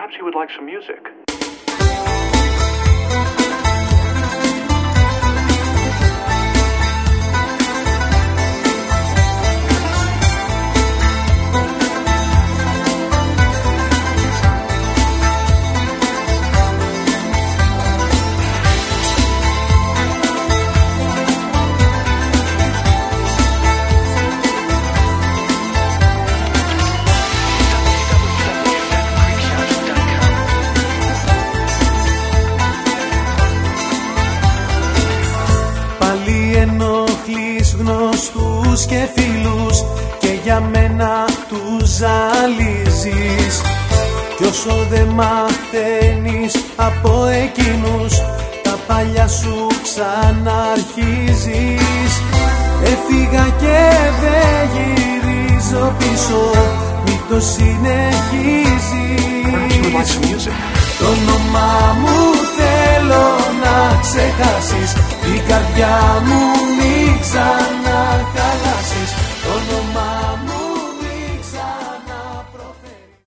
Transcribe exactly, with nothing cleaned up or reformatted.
Perhaps you would like some music. Γνωστούς και φίλους και για μένα τους ζαλίζεις. Κι όσο δε μαθαίνεις από εκείνους, τα παλιά σου ξαναρχίζεις. Έφυγα και δεν γυρίζω πίσω, μη το συνεχίζεις. Το όνομά μου θέλω να ξεχάσεις, την καρδιά μου μη ξαναχαλάσεις.